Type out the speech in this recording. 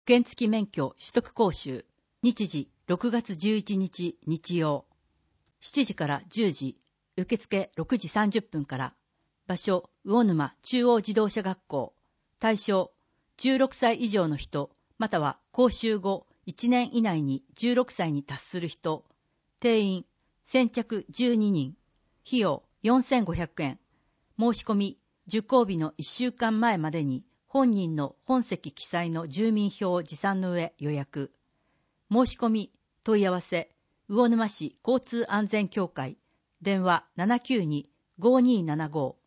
原付免許取得講習。日時6月11日日曜。7時から10時。受付6時30分から。場所、魚沼中央自動車学校。対象、16歳以上の人、または講習後1年以内に16歳に達する人。定員、先着12人。費用4500円。申し込み、受講日の1週間前までに本人の本籍記載の住民票を持参の上予約。申し込み、問い合わせ、魚沼市交通安全協会。電話792-5275